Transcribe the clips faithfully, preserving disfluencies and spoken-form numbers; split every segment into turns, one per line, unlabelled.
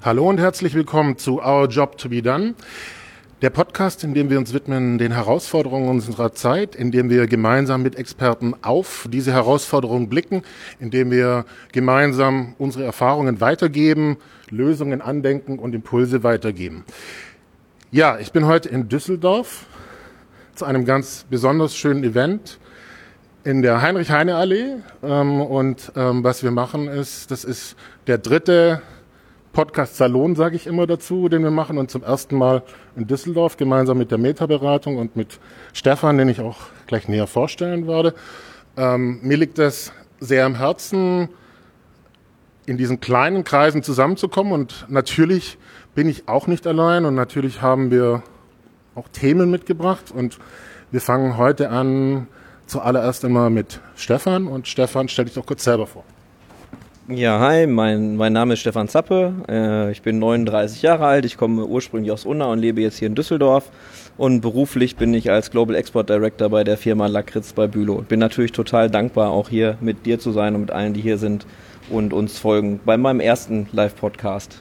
Hallo und herzlich willkommen zu Our Job to be Done, der Podcast, in dem wir uns widmen den Herausforderungen unserer Zeit, in dem wir gemeinsam mit Experten auf diese Herausforderungen blicken, in dem wir gemeinsam unsere Erfahrungen weitergeben, Lösungen andenken und Impulse weitergeben. Ja, ich bin heute in Düsseldorf zu einem ganz besonders schönen Event in der Heinrich-Heine-Allee. Ähm, und ähm, was wir machen ist, das ist der dritte Podcast-Salon, sage ich immer dazu, den wir machen, und zum ersten Mal in Düsseldorf gemeinsam mit der Meta-Beratung und mit Stefan, den ich auch gleich näher vorstellen werde. Ähm, mir liegt es sehr am Herzen, in diesen kleinen Kreisen zusammenzukommen, und natürlich bin ich auch nicht allein und natürlich haben wir auch Themen mitgebracht, und wir fangen heute an zuallererst einmal mit Stefan, und Stefan, stell dich doch kurz selber vor.
Ja, hi, mein, mein Name ist Stefan Zappe, äh, ich bin neununddreißig Jahre alt, ich komme ursprünglich aus Unna und lebe jetzt hier in Düsseldorf, und beruflich bin ich als Global Export Director bei der Firma Lakritz bei Bülow. Bin natürlich total dankbar, auch hier mit dir zu sein und mit allen, die hier sind und uns folgen bei meinem ersten Live-Podcast.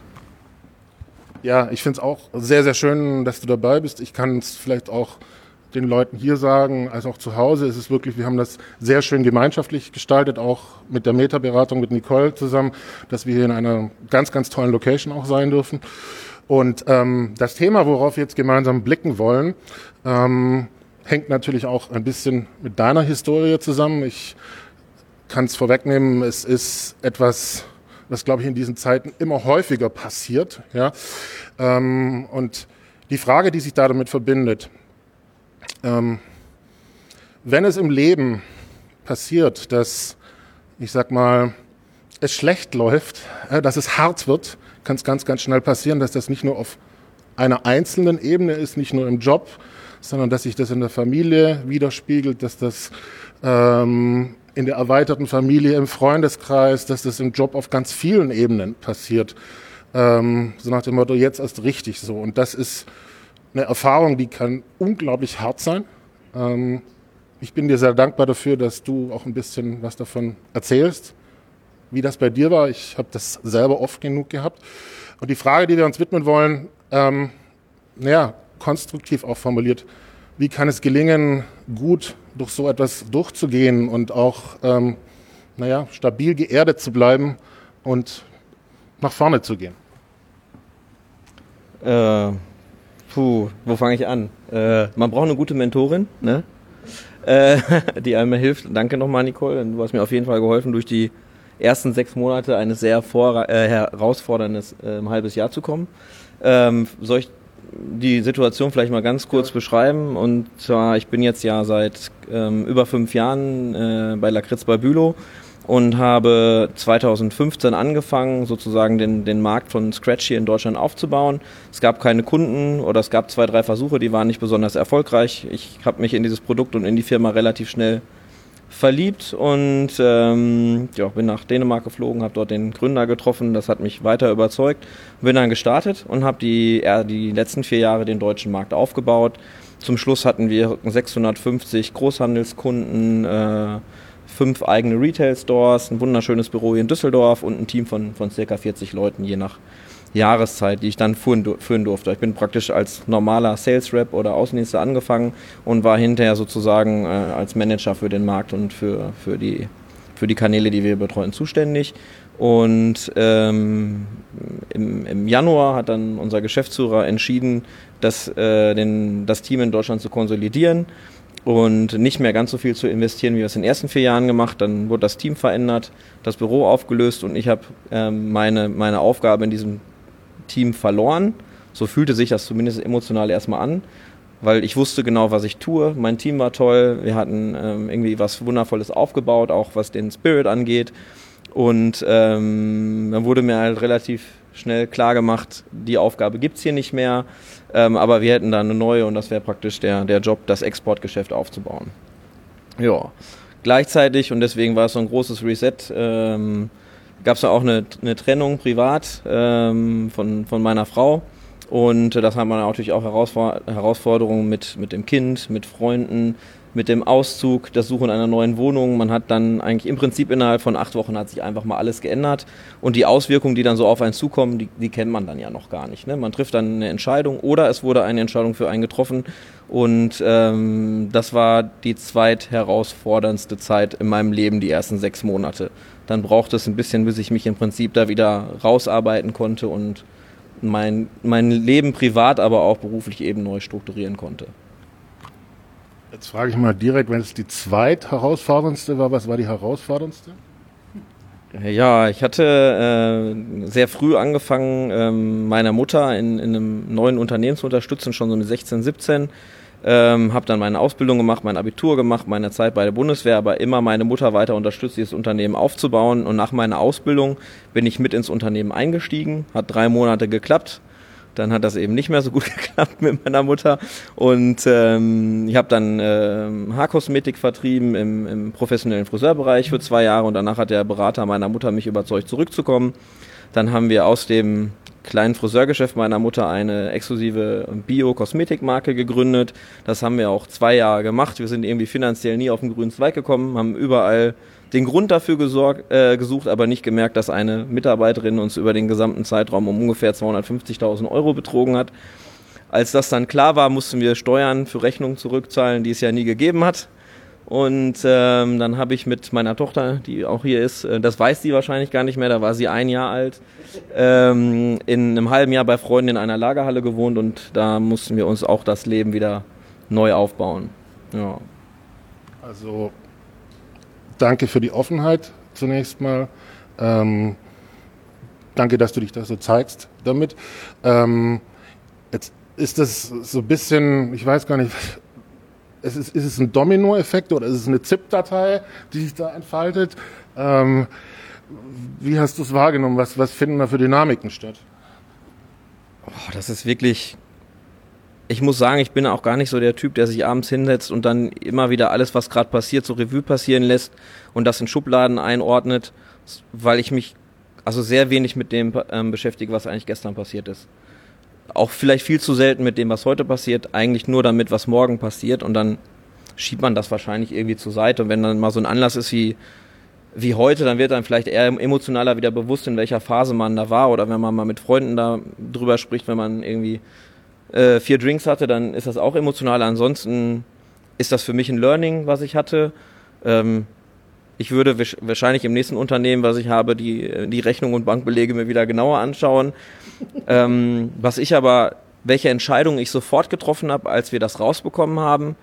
Ja, ich finde es auch sehr, sehr schön, dass du dabei bist. Ich kann es vielleicht auch den Leuten hier sagen, als auch zu Hause. Es ist wirklich, wir haben das sehr schön gemeinschaftlich gestaltet, auch mit der Meta-Beratung, mit Nicole zusammen, dass wir hier in einer ganz, ganz tollen Location auch sein dürfen. Und ähm, das Thema, worauf wir jetzt gemeinsam blicken wollen, ähm, hängt natürlich auch ein bisschen mit deiner Historie zusammen. Ich kann es vorwegnehmen, es ist etwas, was, glaube ich, in diesen Zeiten immer häufiger passiert. Ja? Ähm, und die Frage, die sich da damit verbindet, ähm, wenn es im Leben passiert, dass, ich sag mal, es schlecht läuft, äh, dass es hart wird, kann es ganz, ganz schnell passieren, dass das nicht nur auf einer einzelnen Ebene ist, nicht nur im Job, sondern dass sich das in der Familie widerspiegelt, dass das ähm, in der erweiterten Familie, im Freundeskreis, dass das im Job auf ganz vielen Ebenen passiert. Ähm, so nach dem Motto, jetzt erst richtig so. Und das ist eine Erfahrung, die kann unglaublich hart sein. Ähm, ich bin dir sehr dankbar dafür, dass du auch ein bisschen was davon erzählst, wie das bei dir war. Ich habe das selber oft genug gehabt. Und die Frage, die wir uns widmen wollen, ähm, naja, konstruktiv auch formuliert, wie kann es gelingen, gut durch so etwas durchzugehen und auch ähm, naja, stabil geerdet zu bleiben und nach vorne zu gehen?
Äh, puh, wo fange ich an? Äh, man braucht eine gute Mentorin, ne? Äh, die einem hilft. Danke nochmal, Nicole. Du hast mir auf jeden Fall geholfen, durch die ersten sechs Monate eines sehr vor, äh, herausforderndes äh, halbes Jahr zu kommen. Ähm, soll ich die Situation vielleicht mal ganz kurz beschreiben? Und zwar, ich bin jetzt ja seit ähm, über fünf Jahren äh, bei Lakritz bei Bülow und habe zweitausendfünfzehn angefangen, sozusagen den, den Markt von Scratch hier in Deutschland aufzubauen. Es gab keine Kunden oder es gab zwei, drei Versuche, die waren nicht besonders erfolgreich. Ich habe mich in dieses Produkt und in die Firma relativ schnell verliebt und ähm, ja, bin nach Dänemark geflogen, habe dort den Gründer getroffen, das hat mich weiter überzeugt, bin dann gestartet und habe die, äh, die letzten vier Jahre den deutschen Markt aufgebaut. Zum Schluss hatten wir sechshundertfünfzig Großhandelskunden, äh, fünf eigene Retail-Stores, ein wunderschönes Büro hier in Düsseldorf und ein Team von, von circa vierzig Leuten, je nach Jahreszeit, die ich dann führen, führen durfte. Ich bin praktisch als normaler Sales Rep oder Außendienstler angefangen und war hinterher sozusagen äh, als Manager für den Markt und für, für, die, für die Kanäle, die wir betreuen, zuständig. Und ähm, im, im Januar hat dann unser Geschäftsführer entschieden, das, äh, den, das Team in Deutschland zu konsolidieren und nicht mehr ganz so viel zu investieren, wie wir es in den ersten vier Jahren gemacht. Dann wurde das Team verändert, das Büro aufgelöst und ich habe ähm, meine, meine Aufgabe in diesem Team verloren. So fühlte sich das zumindest emotional erstmal an, weil ich wusste genau, was ich tue. Mein Team war toll, wir hatten ähm, irgendwie was Wundervolles aufgebaut, auch was den Spirit angeht. Und ähm, dann wurde mir halt relativ schnell klar gemacht, die Aufgabe gibt's hier nicht mehr, ähm, aber wir hätten da eine neue und das wäre praktisch der, der Job, das Exportgeschäft aufzubauen. Ja, gleichzeitig, und deswegen war es so ein großes Reset, ähm, gab es auch eine, eine Trennung privat ähm, von, von meiner Frau Und äh, das hat man natürlich auch Herausfor- Herausforderungen mit, mit dem Kind, mit Freunden, mit dem Auszug, das Suchen einer neuen Wohnung. Man hat dann eigentlich im Prinzip innerhalb von acht Wochen hat sich einfach mal alles geändert. Und die Auswirkungen, die dann so auf einen zukommen, die, die kennt man dann ja noch gar nicht. Ne? Man trifft dann eine Entscheidung oder es wurde eine Entscheidung für einen getroffen. Und ähm, das war die zweitherausforderndste Zeit in meinem Leben, die ersten sechs Monate. Dann brauchte es ein bisschen, bis ich mich im Prinzip da wieder rausarbeiten konnte und mein, mein Leben privat, aber auch beruflich eben neu strukturieren konnte.
Jetzt frage ich mal direkt, wenn es die zweitherausforderndste war, was war die herausforderndste?
Ja, ich hatte äh, sehr früh angefangen, ähm, meiner Mutter in, in einem neuen Unternehmen zu unterstützen, schon so mit sechzehn, siebzehn. Ähm, habe dann meine Ausbildung gemacht, mein Abitur gemacht, meine Zeit bei der Bundeswehr, aber immer meine Mutter weiter unterstützt, dieses Unternehmen aufzubauen. Und nach meiner Ausbildung bin ich mit ins Unternehmen eingestiegen, hat drei Monate geklappt. Dann hat das eben nicht mehr so gut geklappt mit meiner Mutter. Und ähm, ich habe dann äh, Haarkosmetik vertrieben im, im professionellen Friseurbereich für zwei Jahre. Und danach hat der Berater meiner Mutter mich überzeugt, zurückzukommen. Dann haben wir aus dem kleinen Friseurgeschäft meiner Mutter eine exklusive Bio-Kosmetikmarke gegründet. Das haben wir auch zwei Jahre gemacht. Wir sind irgendwie finanziell nie auf den grünen Zweig gekommen, haben überall den Grund dafür gesorgt, äh, gesucht, aber nicht gemerkt, dass eine Mitarbeiterin uns über den gesamten Zeitraum um ungefähr zweihundertfünfzigtausend Euro betrogen hat. Als das dann klar war, mussten wir Steuern für Rechnungen zurückzahlen, die es ja nie gegeben hat. Und ähm, dann habe ich mit meiner Tochter, die auch hier ist, äh, das weiß sie wahrscheinlich gar nicht mehr, da war sie ein Jahr alt, ähm, in einem halben Jahr bei Freunden in einer Lagerhalle gewohnt und da mussten wir uns auch das Leben wieder neu aufbauen. Ja.
Also danke für die Offenheit zunächst mal. Ähm, danke, dass du dich da so zeigst damit. Ähm, jetzt ist das so ein bisschen, ich weiß gar nicht, ist es, ist es ein Domino-Effekt oder ist es eine ZIP-Datei, die sich da entfaltet? Ähm, wie hast du es wahrgenommen? Was, was finden da für Dynamiken statt?
Oh, das ist wirklich... Ich muss sagen, ich bin auch gar nicht so der Typ, der sich abends hinsetzt und dann immer wieder alles, was gerade passiert, so Revue passieren lässt und das in Schubladen einordnet, weil ich mich also sehr wenig mit dem ähm, beschäftige, was eigentlich gestern passiert ist. Auch vielleicht viel zu selten mit dem, was heute passiert, eigentlich nur damit, was morgen passiert und dann schiebt man das wahrscheinlich irgendwie zur Seite und wenn dann mal so ein Anlass ist wie, wie heute, dann wird dann vielleicht eher emotionaler wieder bewusst, in welcher Phase man da war oder wenn man mal mit Freunden da drüber spricht, wenn man irgendwie Äh, vier Drinks hatte, dann ist das auch emotional. Ansonsten ist das für mich ein Learning, was ich hatte. Ähm, ich würde wisch- wahrscheinlich im nächsten Unternehmen, was ich habe, die, die Rechnung und Bankbelege mir wieder genauer anschauen. ähm, was ich aber, welche Entscheidung ich sofort getroffen habe, als wir das rausbekommen haben,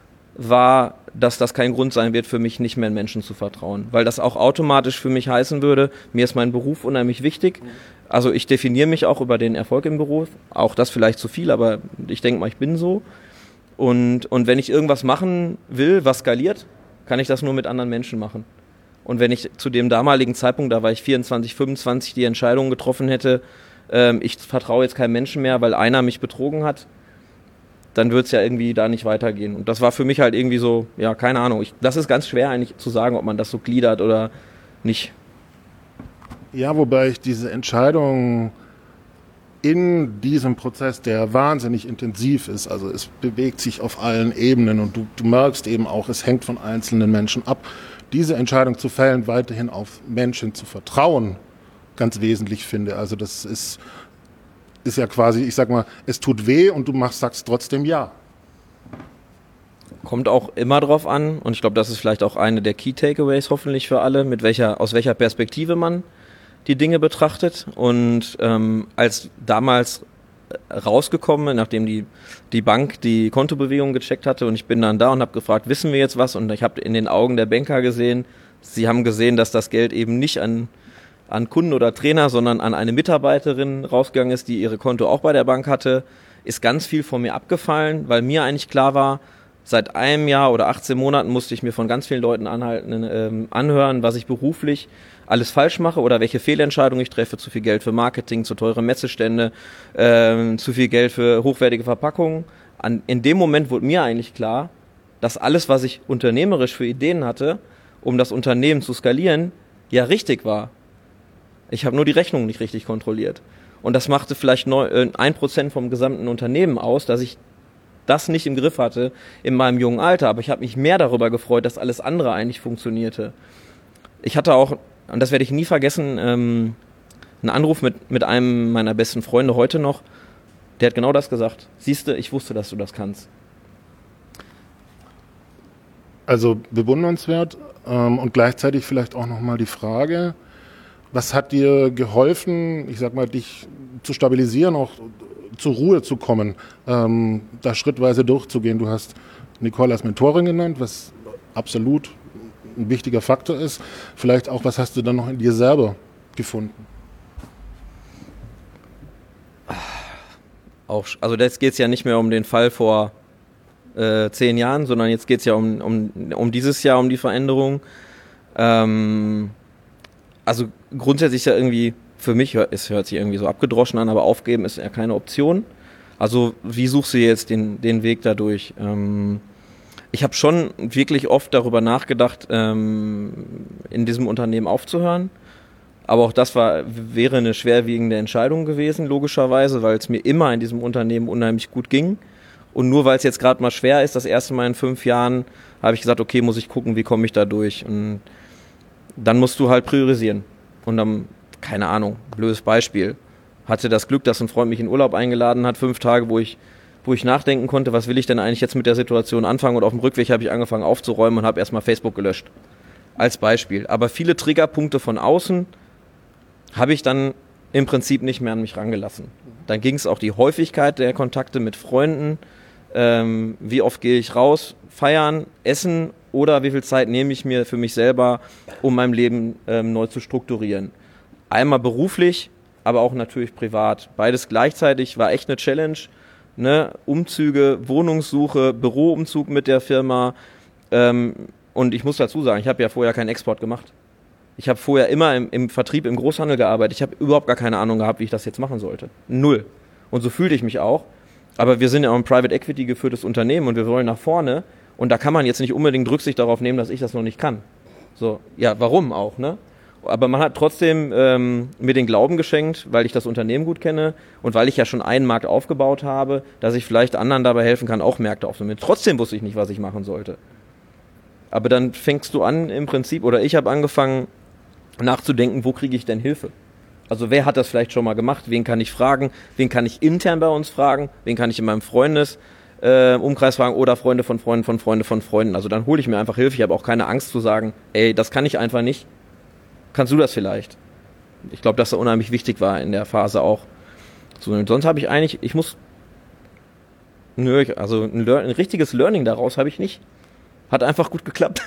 war, dass das kein Grund sein wird, für mich nicht mehr Menschen zu vertrauen. Weil das auch automatisch für mich heißen würde, mir ist mein Beruf unheimlich wichtig. Also ich definiere mich auch über den Erfolg im Beruf. Auch das vielleicht zu viel, aber ich denke mal, ich bin so. Und, und wenn ich irgendwas machen will, was skaliert, kann ich das nur mit anderen Menschen machen. Und wenn ich zu dem damaligen Zeitpunkt, da war ich vierundzwanzig, fünfundzwanzig, die Entscheidung getroffen hätte, ähm, ich vertraue jetzt keinem Menschen mehr, weil einer mich betrogen hat, dann wird es ja irgendwie da nicht weitergehen. Und das war für mich halt irgendwie so, ja, keine Ahnung. Ich, das ist ganz schwer eigentlich zu sagen, ob man das so gliedert oder nicht.
Ja, wobei ich diese Entscheidung in diesem Prozess, der wahnsinnig intensiv ist, also es bewegt sich auf allen Ebenen und du, du merkst eben auch, es hängt von einzelnen Menschen ab, diese Entscheidung zu fällen, weiterhin auf Menschen zu vertrauen, ganz wesentlich finde. Also das ist, ist ja quasi, ich sag mal, es tut weh und du machst, sagst trotzdem ja.
Kommt auch immer drauf an und ich glaube, das ist vielleicht auch eine der Key Takeaways hoffentlich für alle, mit welcher, aus welcher Perspektive man die Dinge betrachtet. Und ähm, als damals rausgekommen, nachdem die, die Bank die Kontobewegung gecheckt hatte und ich bin dann da und habe gefragt, wissen wir jetzt was? Und ich habe in den Augen der Banker gesehen, sie haben gesehen, dass das Geld eben nicht an, an Kunden oder Trainer, sondern an eine Mitarbeiterin rausgegangen ist, die ihre Konto auch bei der Bank hatte, ist ganz viel von mir abgefallen, weil mir eigentlich klar war, seit einem Jahr oder achtzehn Monaten musste ich mir von ganz vielen Leuten anhalten, ähm, anhören, was ich beruflich alles falsch mache oder welche Fehlentscheidungen ich treffe. Zu viel Geld für Marketing, zu teure Messestände, ähm, zu viel Geld für hochwertige Verpackungen. An, in dem Moment wurde mir eigentlich klar, dass alles, was ich unternehmerisch für Ideen hatte, um das Unternehmen zu skalieren, ja richtig war. Ich habe nur die Rechnung nicht richtig kontrolliert. Und das machte vielleicht ein Prozent vom gesamten Unternehmen aus, dass ich das nicht im Griff hatte in meinem jungen Alter. Aber ich habe mich mehr darüber gefreut, dass alles andere eigentlich funktionierte. Ich hatte auch, und das werde ich nie vergessen, ähm, einen Anruf mit, mit einem meiner besten Freunde heute noch. Der hat genau das gesagt. Siehste, ich wusste, dass du das kannst.
Also bewundernswert ähm, und gleichzeitig vielleicht auch nochmal die Frage, was hat dir geholfen, ich sag mal, dich zu stabilisieren, auch zur Ruhe zu kommen, ähm, da schrittweise durchzugehen? Du hast Nicole als Mentorin genannt, was absolut ein wichtiger Faktor ist. Vielleicht auch, was hast du dann noch in dir selber gefunden?
Auch, also jetzt geht es ja nicht mehr um den Fall vor äh, zehn Jahren, sondern jetzt geht es ja um, um, um dieses Jahr, um die Veränderung. Ähm, also grundsätzlich ist ja irgendwie, für mich, es hört sich irgendwie so abgedroschen an, aber aufgeben ist ja keine Option. Also wie suchst du jetzt den, den Weg dadurch? Ähm, ich habe schon wirklich oft darüber nachgedacht, ähm, in diesem Unternehmen aufzuhören. Aber auch das war, wäre eine schwerwiegende Entscheidung gewesen, logischerweise, weil es mir immer in diesem Unternehmen unheimlich gut ging. Und nur weil es jetzt gerade mal schwer ist, das erste Mal in fünf Jahren, habe ich gesagt, okay, muss ich gucken, wie komme ich da durch. Und dann musst du halt priorisieren. Und dann, keine Ahnung, blödes Beispiel, hatte das Glück, dass ein Freund mich in Urlaub eingeladen hat, fünf Tage, wo ich, wo ich nachdenken konnte, was will ich denn eigentlich jetzt mit der Situation anfangen. Und auf dem Rückweg habe ich angefangen aufzuräumen und habe erstmal Facebook gelöscht. Als Beispiel. Aber viele Triggerpunkte von außen habe ich dann im Prinzip nicht mehr an mich rangelassen. Dann ging es auch die Häufigkeit der Kontakte mit Freunden, ähm, wie oft gehe ich raus, feiern, essen oder wie viel Zeit nehme ich mir für mich selber, um mein Leben ähm, neu zu strukturieren. Einmal beruflich, aber auch natürlich privat. Beides gleichzeitig war echt eine Challenge. Ne? Umzüge, Wohnungssuche, Büroumzug mit der Firma. Ähm, und ich muss dazu sagen, ich habe ja vorher keinen Export gemacht. Ich habe vorher immer im, im Vertrieb, im Großhandel gearbeitet. Ich habe überhaupt gar keine Ahnung gehabt, wie ich das jetzt machen sollte. Null. Und so fühlte ich mich auch. Aber wir sind ja auch ein Private Equity geführtes Unternehmen und wir wollen nach vorne. Und da kann man jetzt nicht unbedingt Rücksicht darauf nehmen, dass ich das noch nicht kann. So, ja, warum auch, ne? Aber man hat trotzdem ähm, mir den Glauben geschenkt, weil ich das Unternehmen gut kenne und weil ich ja schon einen Markt aufgebaut habe, dass ich vielleicht anderen dabei helfen kann, auch Märkte aufzunehmen. Trotzdem wusste ich nicht, was ich machen sollte. Aber dann fängst du an im Prinzip, oder ich habe angefangen nachzudenken, wo kriege ich denn Hilfe? Also wer hat das vielleicht schon mal gemacht? Wen kann ich fragen? Wen kann ich intern bei uns fragen? Wen kann ich in meinem Freundes äh, Umkreis fragen oder Freunde von Freunden von Freunde von Freunden? Also dann hole ich mir einfach Hilfe. Ich habe auch keine Angst zu sagen, ey, das kann ich einfach nicht. Kannst du das vielleicht? Ich glaube, dass das unheimlich wichtig war in der Phase auch. So, und sonst habe ich eigentlich, ich muss, nö, also ein, Lear- ein richtiges Learning daraus habe ich nicht. Hat einfach gut geklappt.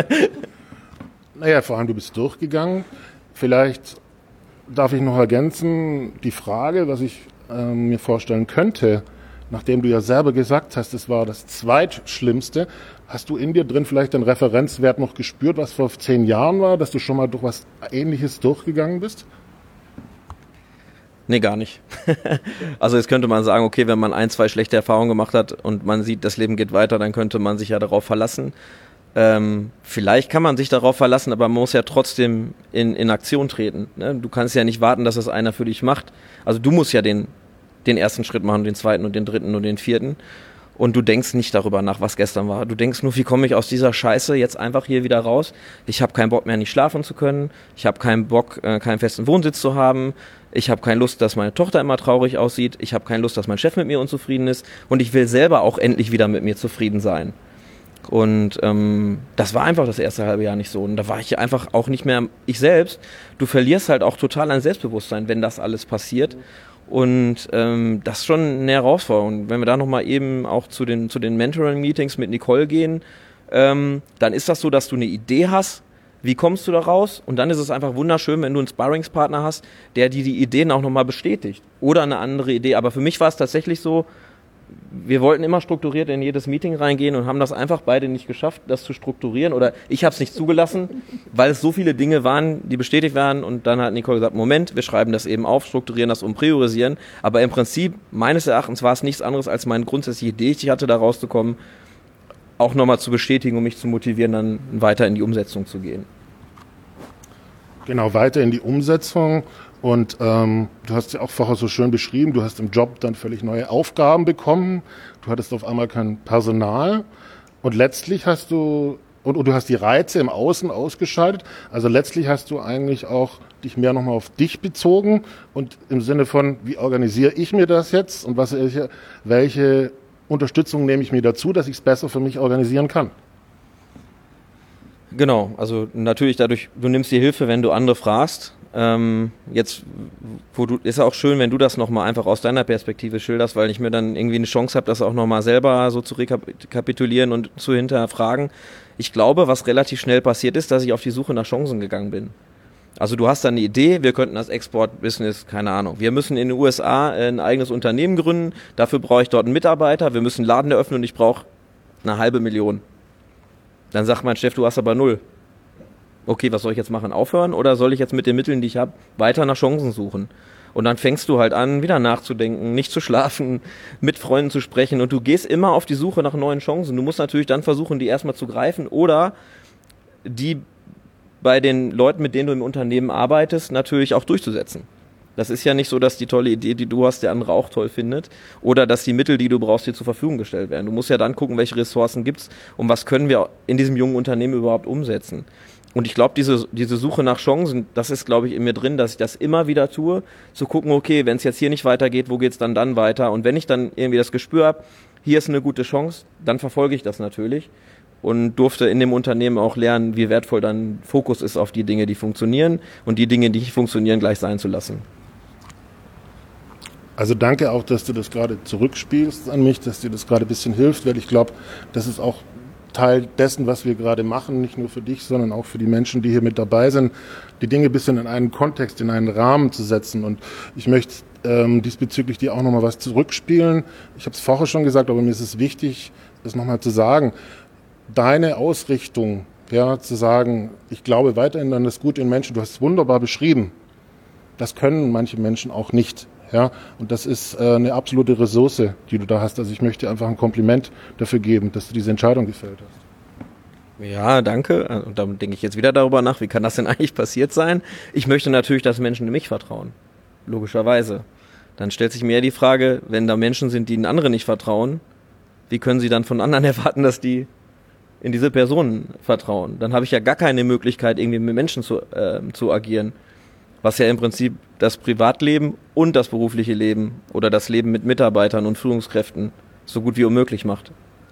Naja, vor allem du bist durchgegangen. Vielleicht darf ich noch ergänzen, die Frage, was ich äh, mir vorstellen könnte, nachdem du ja selber gesagt hast, es war das Zweitschlimmste, hast du in dir drin vielleicht den Referenzwert noch gespürt, was vor zehn Jahren war, dass du schon mal durch was Ähnliches durchgegangen bist?
Nee, gar nicht. Also jetzt könnte man sagen, okay, wenn man ein, zwei schlechte Erfahrungen gemacht hat und man sieht, das Leben geht weiter, dann könnte man sich ja darauf verlassen. Ähm, vielleicht kann man sich darauf verlassen, aber man muss ja trotzdem in, in Aktion treten. Ne? Du kannst ja nicht warten, dass das einer für dich macht. Also du musst ja den, den ersten Schritt machen, den zweiten und den dritten und den vierten. Und du denkst nicht darüber nach, was gestern war. Du denkst nur, wie komme ich aus dieser Scheiße jetzt einfach hier wieder raus? Ich habe keinen Bock mehr, nicht schlafen zu können. Ich habe keinen Bock, äh, keinen festen Wohnsitz zu haben. Ich habe keine Lust, dass meine Tochter immer traurig aussieht. Ich habe keine Lust, dass mein Chef mit mir unzufrieden ist. Und ich will selber auch endlich wieder mit mir zufrieden sein. Und ähm, das war einfach das erste halbe Jahr nicht so. Und da war ich einfach auch nicht mehr ich selbst. Du verlierst halt auch total an Selbstbewusstsein, wenn das alles passiert. Und ähm, das ist schon eine Herausforderung. Und wenn wir da nochmal eben auch zu den, zu den Mentoring-Meetings mit Nicole gehen, ähm, dann ist das so, dass du eine Idee hast, wie kommst du da raus? Und dann ist es einfach wunderschön, wenn du einen Sparringspartner hast, der dir die Ideen auch nochmal bestätigt. Oder eine andere Idee. Aber für mich war es tatsächlich so, wir wollten immer strukturiert in jedes Meeting reingehen und haben das einfach beide nicht geschafft, das zu strukturieren. Oder ich habe es nicht zugelassen, weil es so viele Dinge waren, die bestätigt waren. Und dann hat Nicole gesagt, Moment, wir schreiben das eben auf, strukturieren das und priorisieren. Aber im Prinzip, meines Erachtens, war es nichts anderes als meine grundsätzliche Idee, die ich hatte, da rauszukommen, auch nochmal zu bestätigen, um mich zu motivieren, dann weiter in die Umsetzung zu gehen.
Genau, weiter in die Umsetzung. Und ähm, du hast ja auch vorher so schön beschrieben, du hast im Job dann völlig neue Aufgaben bekommen, du hattest auf einmal kein Personal und letztlich hast du, und, und du hast die Reize im Außen ausgeschaltet, also letztlich hast du eigentlich auch dich mehr nochmal auf dich bezogen und im Sinne von, wie organisiere ich mir das jetzt und was, welche, welche Unterstützung nehme ich mir dazu, dass ich es besser für mich organisieren kann.
Genau, also natürlich dadurch, du nimmst die Hilfe, wenn du andere fragst. Ähm, jetzt, wo du, ist ja auch schön, wenn du das nochmal einfach aus deiner Perspektive schilderst, weil ich mir dann irgendwie eine Chance habe, das auch nochmal selber so zu rekapitulieren und zu hinterfragen. Ich glaube, was relativ schnell passiert ist, dass ich auf die Suche nach Chancen gegangen bin. Also du hast dann eine Idee, wir könnten das Export-Business, keine Ahnung, wir müssen in den U S A ein eigenes Unternehmen gründen, dafür brauche ich dort einen Mitarbeiter, wir müssen einen Laden eröffnen und ich brauche eine halbe Million. Dann sagt mein Chef, du hast aber null. Okay, was soll ich jetzt machen? Aufhören oder soll ich jetzt mit den Mitteln, die ich habe, weiter nach Chancen suchen? Und dann fängst du halt an, wieder nachzudenken, nicht zu schlafen, mit Freunden zu sprechen und du gehst immer auf die Suche nach neuen Chancen. Du musst natürlich dann versuchen, die erstmal zu greifen oder die bei den Leuten, mit denen du im Unternehmen arbeitest, natürlich auch durchzusetzen. Das ist ja nicht so, dass die tolle Idee, die du hast, der andere auch toll findet oder dass die Mittel, die du brauchst, dir zur Verfügung gestellt werden. Du musst ja dann gucken, welche Ressourcen gibt's und was können wir in diesem jungen Unternehmen überhaupt umsetzen. Und ich glaube, diese, diese Suche nach Chancen, das ist, glaube ich, in mir drin, dass ich das immer wieder tue, zu gucken, okay, wenn es jetzt hier nicht weitergeht, wo geht's dann dann weiter? Und wenn ich dann irgendwie das Gespür habe, hier ist eine gute Chance, dann verfolge ich das natürlich und durfte in dem Unternehmen auch lernen, wie wertvoll dann Fokus ist auf die Dinge, die funktionieren und die Dinge, die nicht funktionieren, gleich sein zu lassen.
Also danke auch, dass du das gerade zurückspielst an mich, dass dir das gerade ein bisschen hilft, weil ich glaube, das ist auch Teil dessen, was wir gerade machen, nicht nur für dich, sondern auch für die Menschen, die hier mit dabei sind, die Dinge ein bisschen in einen Kontext, in einen Rahmen zu setzen. Und ich möchte ähm, diesbezüglich dir auch nochmal was zurückspielen. Ich habe es vorher schon gesagt, aber mir ist es wichtig, das nochmal zu sagen. Deine Ausrichtung, ja, zu sagen, ich glaube weiterhin an das Gute in Menschen, du hast es wunderbar beschrieben. Das können manche Menschen auch nicht. Ja, und das ist äh, eine absolute Ressource, die du da hast. Also ich möchte einfach ein Kompliment dafür geben, dass du diese Entscheidung gefällt hast.
Ja, danke. Und dann denke ich jetzt wieder darüber nach, wie kann das denn eigentlich passiert sein? Ich möchte natürlich, dass Menschen in mich vertrauen. Logischerweise. Dann stellt sich mir die Frage, wenn da Menschen sind, die in andere nicht vertrauen, wie können sie dann von anderen erwarten, dass die in diese Personen vertrauen? Dann habe ich ja gar keine Möglichkeit, irgendwie mit Menschen zu, äh, zu agieren. Was ja im Prinzip das Privatleben und das berufliche Leben oder das Leben mit Mitarbeitern und Führungskräften so gut wie unmöglich macht.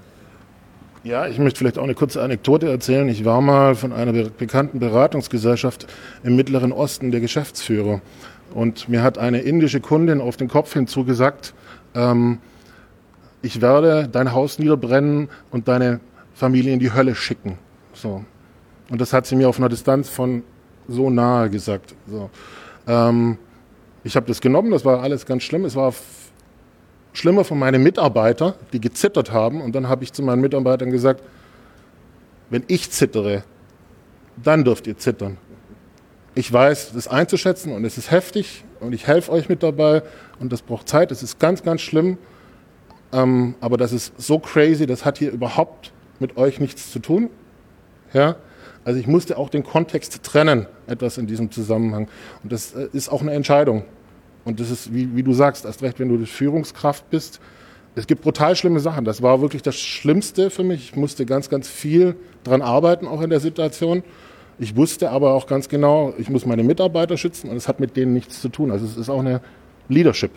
Ja, ich möchte vielleicht auch eine kurze Anekdote erzählen. Ich war mal von einer be- bekannten Beratungsgesellschaft im Mittleren Osten der Geschäftsführer. Und mir hat eine indische Kundin auf den Kopf hinzu gesagt, ähm, ich werde dein Haus niederbrennen und deine Familie in die Hölle schicken. So. Und das hat sie mir auf einer Distanz von so nahe gesagt. So. Ähm, ich habe das genommen, das war alles ganz schlimm. Es war f- schlimmer für meine Mitarbeiter, die gezittert haben. Und dann habe ich zu meinen Mitarbeitern gesagt, wenn ich zittere, dann dürft ihr zittern. Ich weiß, das einzuschätzen und es ist heftig und ich helfe euch mit dabei und das braucht Zeit, es ist ganz, ganz schlimm. Ähm, aber das ist so crazy, das hat hier überhaupt mit euch nichts zu tun. Ja? Also ich musste auch den Kontext trennen, etwas in diesem Zusammenhang. Und das ist auch eine Entscheidung. Und das ist, wie, wie du sagst, erst recht, wenn du die Führungskraft bist. Es gibt brutal schlimme Sachen. Das war wirklich das Schlimmste für mich. Ich musste ganz, ganz viel dran arbeiten, auch in der Situation. Ich wusste aber auch ganz genau, ich muss meine Mitarbeiter schützen und es hat mit denen nichts zu tun. Also es ist auch eine Leadership.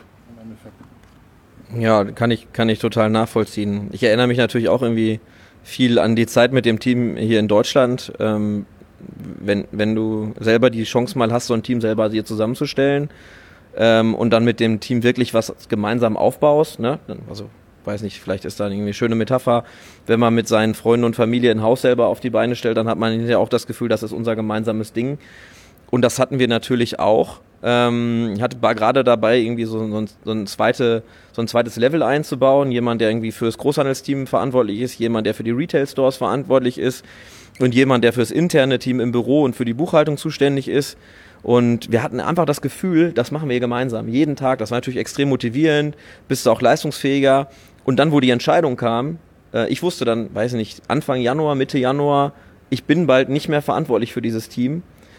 Ja, kann ich, kann ich total nachvollziehen. Ich erinnere mich natürlich auch irgendwie viel an die Zeit mit dem Team hier in Deutschland. Ähm, wenn, wenn du selber die Chance mal hast, so ein Team selber dir zusammenzustellen ähm, und dann mit dem Team wirklich was gemeinsam aufbaust, ne? Also, weiß nicht, vielleicht ist da irgendwie eine schöne Metapher, wenn man mit seinen Freunden und Familie ein Haus selber auf die Beine stellt, dann hat man ja auch das Gefühl, das ist unser gemeinsames Ding. Und das hatten wir natürlich auch. Ähm, ich hatte, war gerade dabei, irgendwie so, so, ein, so, ein zweite, so ein zweites Level einzubauen. Jemand, der irgendwie fürs Großhandelsteam verantwortlich ist, jemand, der für die Retail-Stores verantwortlich ist und jemand, der fürs interne Team im Büro und für die Buchhaltung zuständig ist. Und wir hatten einfach das Gefühl, das machen wir gemeinsam, jeden Tag. Das war natürlich extrem motivierend, bist du auch leistungsfähiger. Und dann, wo die Entscheidung kam, äh, ich wusste dann, weiß nicht, Anfang Januar, Mitte Januar, ich bin bald nicht mehr verantwortlich für dieses Team.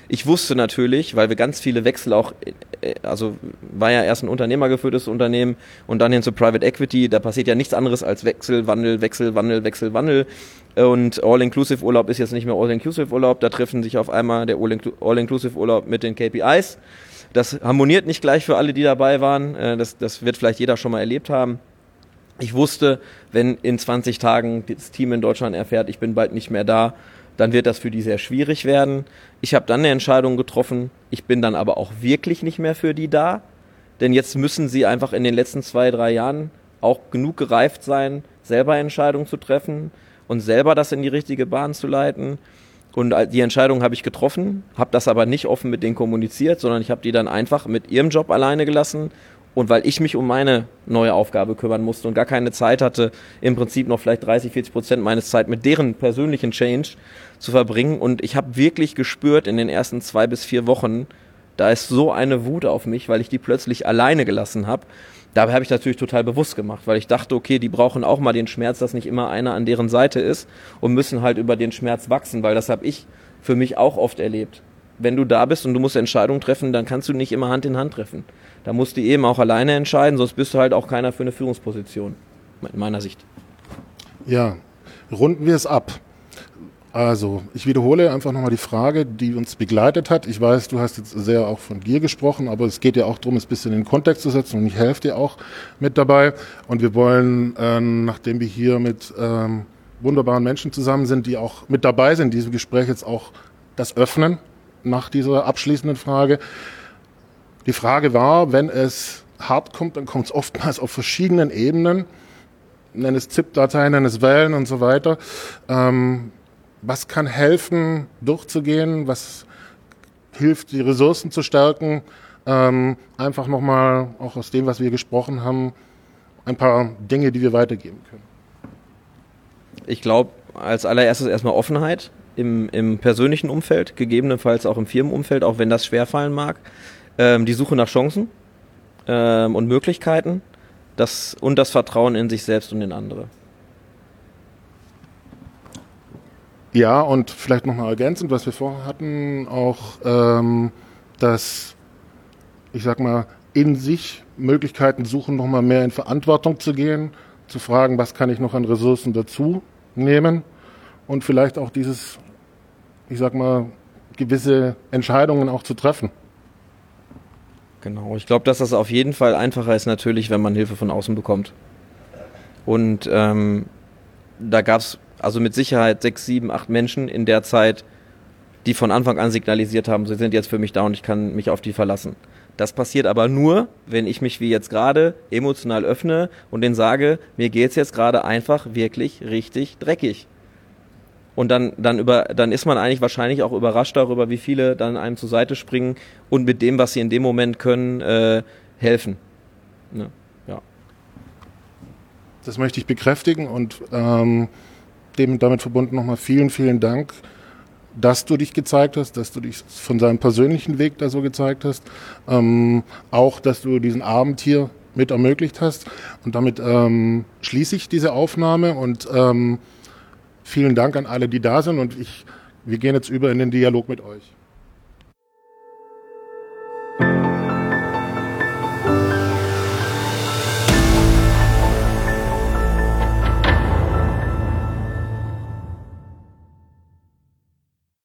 Ich wusste natürlich, weil wir ganz viele Wechsel auch, also war ja erst ein unternehmergeführtes Unternehmen und dann hin zu Private Equity, da passiert ja nichts anderes als Wechsel, Wandel, Wechsel, Wandel, Wechsel, Wandel. Und All-Inclusive-Urlaub ist jetzt nicht mehr All-Inclusive-Urlaub, da treffen sich auf einmal der All-Inclusive-Urlaub mit den K P Is. Das harmoniert nicht gleich für alle, die dabei waren, das, das wird vielleicht jeder schon mal erlebt haben. Ich wusste, wenn in zwanzig Tagen das Team in Deutschland erfährt, ich bin bald nicht mehr da, dann wird das für die sehr schwierig werden. Ich habe dann eine Entscheidung getroffen, ich bin dann aber auch wirklich nicht mehr für die da, denn jetzt müssen sie einfach in den letzten zwei, drei Jahren auch genug gereift sein, selber Entscheidungen zu treffen und selber das in die richtige Bahn zu leiten. Und die Entscheidung habe ich getroffen, habe das aber nicht offen mit denen kommuniziert, sondern ich habe die dann einfach mit ihrem Job alleine gelassen. Und weil ich mich um meine neue Aufgabe kümmern musste und gar keine Zeit hatte, im Prinzip noch vielleicht dreißig, vierzig Prozent meines Zeit mit deren persönlichen Change zu verbringen. Und ich habe wirklich gespürt in den ersten zwei bis vier Wochen, da ist so eine Wut auf mich, weil ich die plötzlich alleine gelassen habe. Dabei habe ich natürlich total bewusst gemacht, weil ich dachte, okay, die brauchen auch mal den Schmerz, dass nicht immer einer an deren Seite ist und müssen halt über den Schmerz wachsen, weil das habe ich für mich auch oft erlebt. Wenn du da bist und du musst Entscheidungen treffen, dann kannst du nicht immer Hand in Hand treffen. Da musst du eben auch alleine entscheiden, sonst bist du halt auch keiner für eine Führungsposition, in meiner Sicht.
Ja, runden wir es ab. Also, ich wiederhole einfach nochmal die Frage, die uns begleitet hat. Ich weiß, du hast jetzt sehr auch von Gier gesprochen, aber es geht ja auch darum, es ein bisschen in den Kontext zu setzen und ich helfe dir auch mit dabei. Und wir wollen, äh, nachdem wir hier mit ähm, wunderbaren Menschen zusammen sind, die auch mit dabei sind, in diesem Gespräch jetzt auch das öffnen nach dieser abschließenden Frage. Die Frage war, wenn es hart kommt, dann kommt es oftmals auf verschiedenen Ebenen, nenn es ZIP-Dateien, nenn es Wellen und so weiter. Ähm, was kann helfen, durchzugehen? Was hilft, die Ressourcen zu stärken? Ähm, einfach nochmal, auch aus dem, was wir gesprochen haben, ein paar Dinge, die wir weitergeben können.
Ich glaube, als allererstes erstmal Offenheit im, im persönlichen Umfeld, gegebenenfalls auch im Firmenumfeld, auch wenn das schwerfallen mag. Ähm, die Suche nach Chancen ähm, und Möglichkeiten das, und das Vertrauen in sich selbst und in andere.
Ja, und vielleicht nochmal ergänzend, was wir vorher hatten, auch ähm, dass, ich sag mal, in sich Möglichkeiten suchen, nochmal mehr in Verantwortung zu gehen, zu fragen, was kann ich noch an Ressourcen dazu nehmen und vielleicht auch dieses, ich sag mal, gewisse Entscheidungen auch zu treffen.
Genau, ich glaube, dass das auf jeden Fall einfacher ist natürlich, wenn man Hilfe von außen bekommt. Und ähm, da gab es also mit Sicherheit sechs, sieben, acht Menschen in der Zeit, die von Anfang an signalisiert haben, sie sind jetzt für mich da und ich kann mich auf die verlassen. Das passiert aber nur, wenn ich mich wie jetzt gerade emotional öffne und denen sage, mir geht's jetzt gerade einfach wirklich richtig dreckig. Und dann, dann, über, dann ist man eigentlich wahrscheinlich auch überrascht darüber, wie viele dann einem zur Seite springen und mit dem, was sie in dem Moment können, äh, helfen. Ne? Ja.
Das möchte ich bekräftigen und ähm, dem damit verbunden nochmal vielen, vielen Dank, dass du dich gezeigt hast, dass du dich von seinem persönlichen Weg da so gezeigt hast, ähm, auch, dass du diesen Abend hier mit ermöglicht hast und damit ähm, schließe ich diese Aufnahme und ähm, vielen Dank an alle, die da sind und ich, wir gehen jetzt über in den Dialog mit euch.